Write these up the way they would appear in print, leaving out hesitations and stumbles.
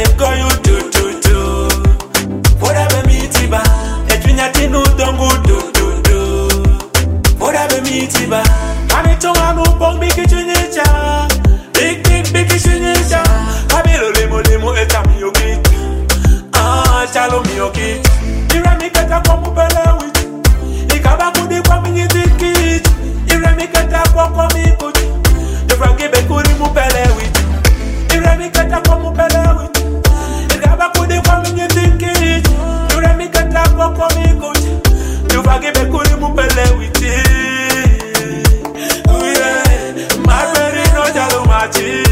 bego you do. Whatever me tiba, etwinya tinu dongu do. Whatever me tiba, kami tonga no pong bigi chinyecha. Big chinyecha. Kabilo lemo etami yoki. Chalo mi yoki. Ira mi kata kwa mupele wit. Ikaba kudi kwa minyi dikit. Ira mi kata kwa mi kuti. Ifrangi bekuri mupele wit. Ira mi kata kwa mupele wit. Ikaba kudi kwa minyi dikit. Ira mi kata kwa mi kuti. Ifrangi bekuri mupele wit. Uye, maperi no jalo machi.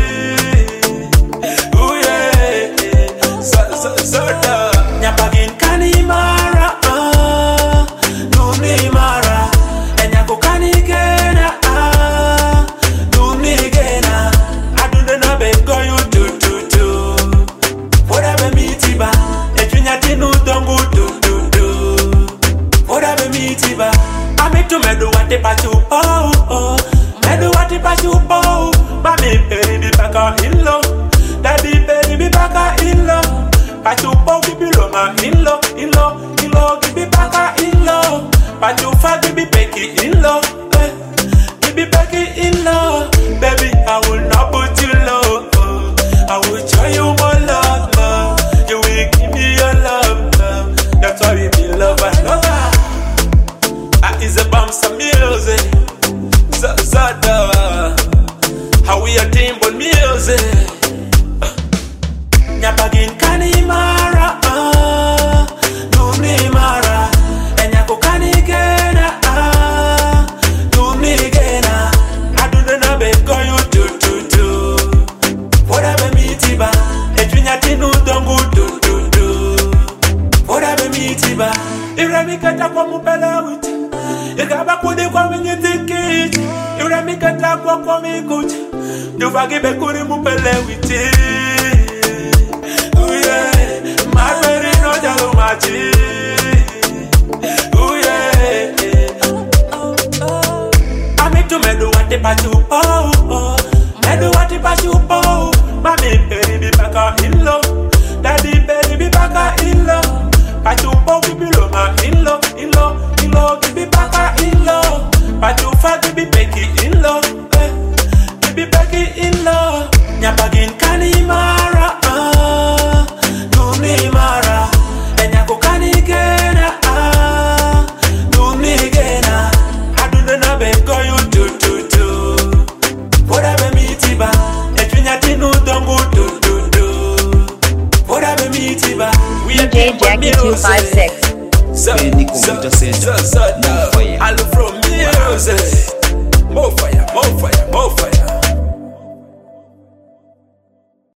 Uye, so Nyapagin kanimara, numimara. Enyako kanikena, numigena. Adunde na bego you do. Whatever me tiba, etwinya tinu dongu do. Whatever me tiba, amitu medu wate pachu medu wate pachu Mami peri bi baka inlo, daddy peri bi baka inlo. Pachupo gibi loma inlo, gibi baka inlo. Pachufa gibi beki inlo, gibi beki inlo. Baby, I will not put you low. I will show you more love. You will give me your love. That's why we be lover. Is a bomb some music. How we a team but music. Nyapagin kanimara, numimara. Enyako kanikena, numigena. Adunde na bego you do. Whatever me tiba, etwinya tinu dongu do. Whatever me tiba, ira mi kata kwa mupele wit. Ikaba kudi kwa minyi dikit. Ira mi kata kwa mi kuti. Dufagi bekuri mupele wit. Maperi no jalo machi. Amitu medu wate pachu medu wate pachu Mami peri bi baka inlo, daddy peri bi baka inlo. Pachu gibi loma inlo, gibi baka inlo. Pachu fa gibi beki inlo, gibi beki inlo. Nyapagin kanimara, numimara. Enyako kanikena, numigena. Adunde na bego you do. Whatever me tiba, etwinya tinu dongu do. Whatever me tiba, we are DJ Jackie 256. I love from music. More fire.